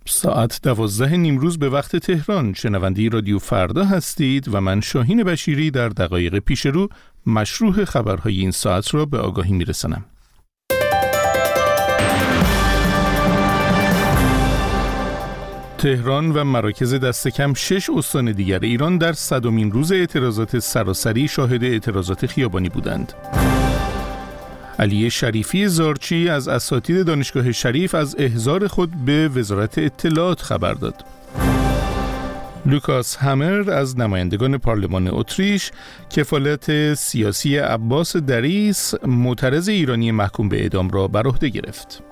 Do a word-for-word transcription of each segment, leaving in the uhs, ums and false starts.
ساعت دوازده نیمروز به وقت تهران. شنونده رادیو فردا هستید و من شاهین بشیری در دقایق پیش رو مشروح خبرهای این ساعت را به آگاهی میرسانم. تهران و مراکز دست کم شش استان دیگر ایران در صدمین روز اعتراضات سراسری شاهد اعتراضات خیابانی بودند. علی شریفی زارچی از اساتید دانشگاه شریف از احضار خود به وزارت اطلاعات خبر داد. لوکاس همر از نمایندگان پارلمان اتریش کفالت سیاسی عباس دریس معترض ایرانی محکوم به اعدام را بر عهده گرفت.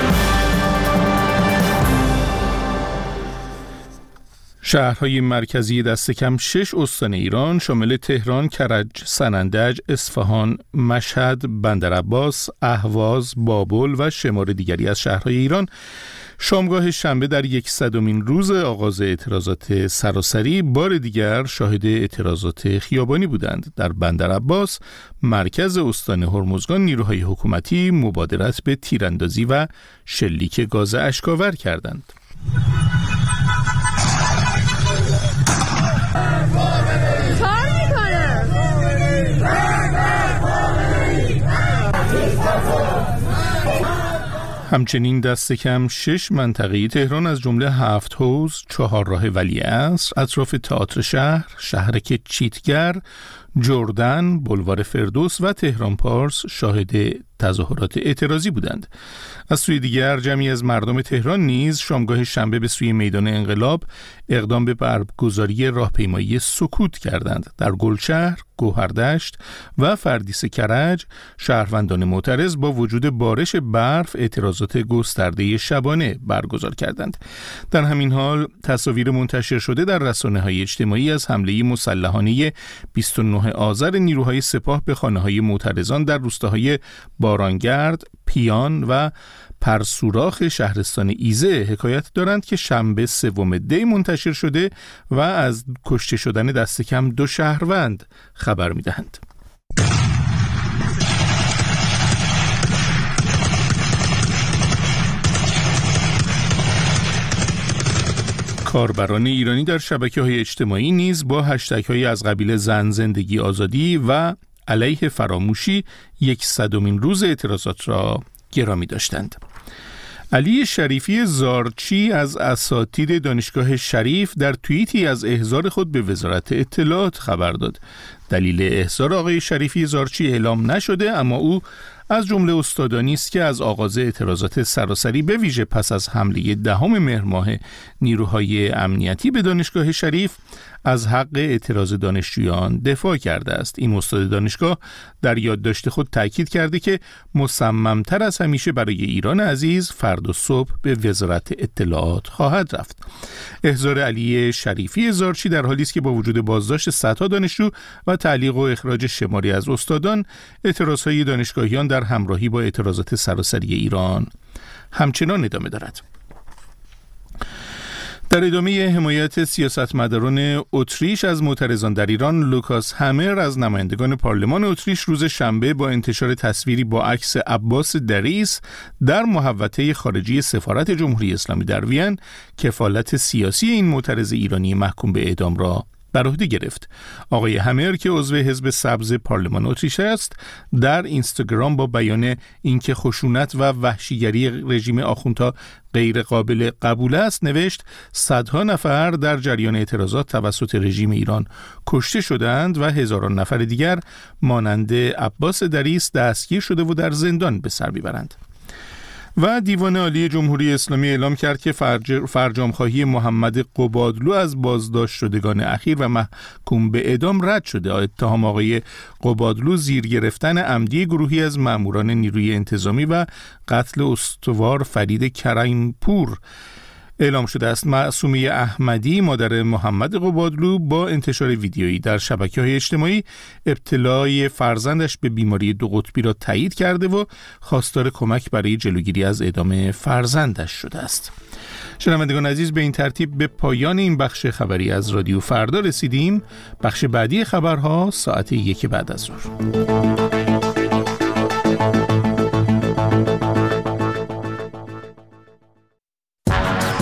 شهرهای مرکزی دست کم شش استان ایران شامل تهران، کرج، سنندج، اصفهان، مشهد، بندرعباس، اهواز، بابل و شمار دیگری از شهرهای ایران شامگاه شنبه در یکصدمین روز آغاز اعتراضات سراسری بار دیگر شاهد اعتراضات خیابانی بودند. در بندرعباس، مرکز استان هرمزگان، نیروهای حکومتی مبادرت به تیراندازی و شلیک گاز اشک‌آور کردند. همچنین دست کم شش منطقه تهران از جمله هفت حوض، چهار راه ولیعصر، اطراف تئاتر شهر، شهرک چیتگر، جردن، بلوار فردوس و تهران پارس شاهد تظاهرات اعتراضی بودند. از سوی دیگر جمعی از مردم تهران نیز شامگاه شنبه به سوی میدان انقلاب اقدام به برگزاری راهپیمایی سکوت کردند. در گلشهر، گوهردشت و فردیس کرج شهروندان معترض با وجود بارش برف اعتراضات گسترده شبانه برگزار کردند. در همین حال تصاویر منتشر شده در رسانه‌های اجتماعی از حمله مسلحانه بیست و نه آذر نیروهای سپاه به خانه‌های معترضان در روستاهای بارانگرد، پیان و پرسوراخ شهرستان ایزه حکایت دارند که شنبه سوم دی منتشر شده و از کشته شدن دست کم دو شهروند خبر می‌دهند. کاربران ایرانی در شبکه‌های اجتماعی نیز با هشتگ‌های از قبیل زن، زندگی، آزادی و علیه فراموشی یکصدمین روز اعتراضات را گرامی داشتند. علی شریفی زارچی از اساتید دانشگاه شریف در توییتی از احضار خود به وزارت اطلاعات خبر داد. دلیل احضار آقای شریفی زارچی اعلام نشده، اما او از جمله استادانی است که از آغاز اعتراضات سراسری به ویژه پس از حمله دهم مهر ماه نیروهای امنیتی به دانشگاه شریف از حق اعتراض دانشجویان دفاع کرده است. این استاد دانشگاه در یادداشت خود تاکید کرده که مصممتر از همیشه برای ایران عزیز فردا صبح به وزارت اطلاعات خواهد رفت. احضار علی شریفی زارچی در حالی است که با وجود بازداشت صدها دانشجو و تعلیق و اخراج شماری از استادان، اعتراضهای دانشگاهیان در همراهی با اعتراضات سراسری ایران همچنان ادامه دارد. در ادامه حمایت سیاستمداران اتریش از معترضان در ایران، لوکاس همر از نمایندگان پارلمان اتریش روز شنبه با انتشار تصویری با عکس عباس دریس در محوطه خارجی سفارت جمهوری اسلامی در وین کفالت سیاسی این معترض ایرانی محکوم به اعدام را بر عهده گرفت. آقای همر که عضو حزب سبز پارلمان اتریش است، در اینستاگرام با بیان اینکه خشونت و وحشیگری رژیم آخوندها غیر قابل قبول است نوشت: صدها نفر در جریان اعتراضات توسط رژیم ایران کشته شدند و هزاران نفر دیگر مانند عباس دریس دستگیر شده و در زندان به سر میبرند. و دیوان عالی جمهوری اسلامی اعلام کرد که فرج... فرجام‌خواهی محمد قبادلو از بازداشت شدگان اخیر و محکوم به اعدام رد شده. اتهام آقای قبادلو زیر گرفتن عمدی گروهی از ماموران نیروی انتظامی و قتل استوار فرید کریمپور اعلام شده است. معصومه احمدی مادر محمد قبادلو با انتشار ویدیویی در شبکه‌های اجتماعی ابتلای فرزندش به بیماری دو قطبی را تایید کرده و خواستار کمک برای جلوگیری از اعدام فرزندش شده است. شنوندگان عزیز، به این ترتیب به پایان این بخش خبری از رادیو فردا رسیدیم. بخش بعدی خبرها ساعت یک بعد از ظهر.